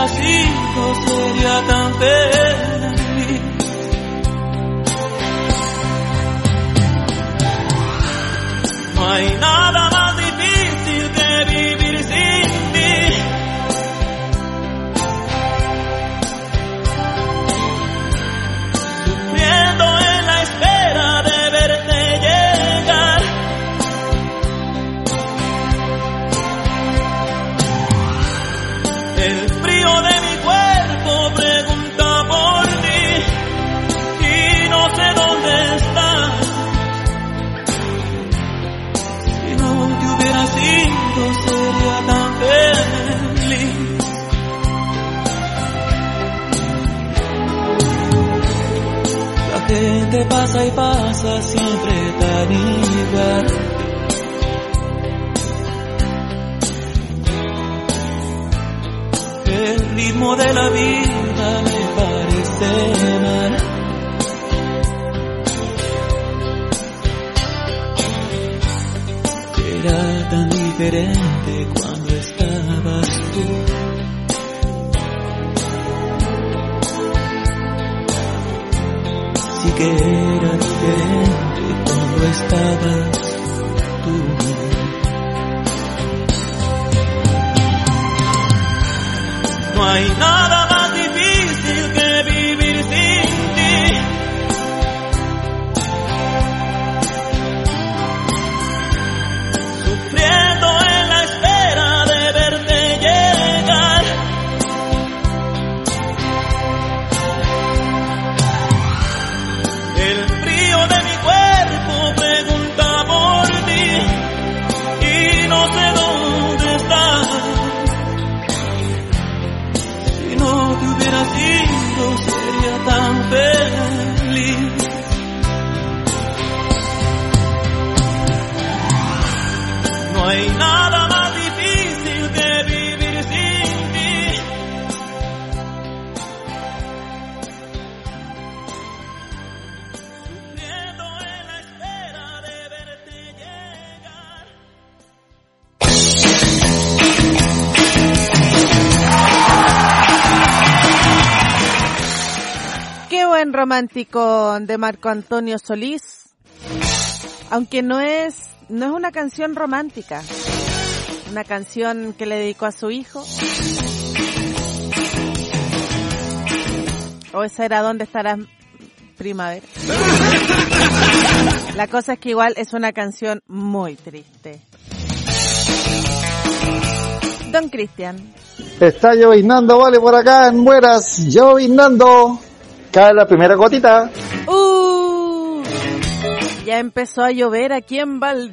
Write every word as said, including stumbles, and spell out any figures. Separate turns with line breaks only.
hubieras ido sería tan feliz. No hay nada más difícil que vivir sin ti. Sufriendo en la espera de verte llegar. El frío de mi cuerpo pregunta por ti y no sé dónde estás. Si no te hubieras ido sería tan feliz. La gente pasa y pasa siempre tan igual. El ritmo de la vida me parece mal. Era tan diferente cuando estabas tú. Sí que era diferente cuando estabas tú. No hay nada más difícil que vivir sin ti. Sufriendo en la espera de verte llegar. El frío de mi cuerpo pregunta por ti y no sé dónde estás. Si no te hubieras ido sería tan feliz. No hay nada más difícil que vivir sin ti. Sufriendo en la espera de verte llegar.
Qué buen romántico de Marco Antonio Solís, aunque no es no es una canción romántica, una canción que le dedicó a su hijo. O esa era ¿Dónde estarás, primavera? La cosa es que igual es una canción muy triste. Don Cristian.
Está lloviznando, vale, por acá en Buenas, lloviznando. Cae la primera gotita.
Uh, ya empezó a llover aquí en Valdivia.